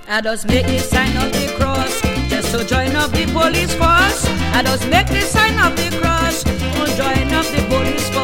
I just make the sign of the cross, just to join up the police force. I just make the sign of the cross, to join up the police force.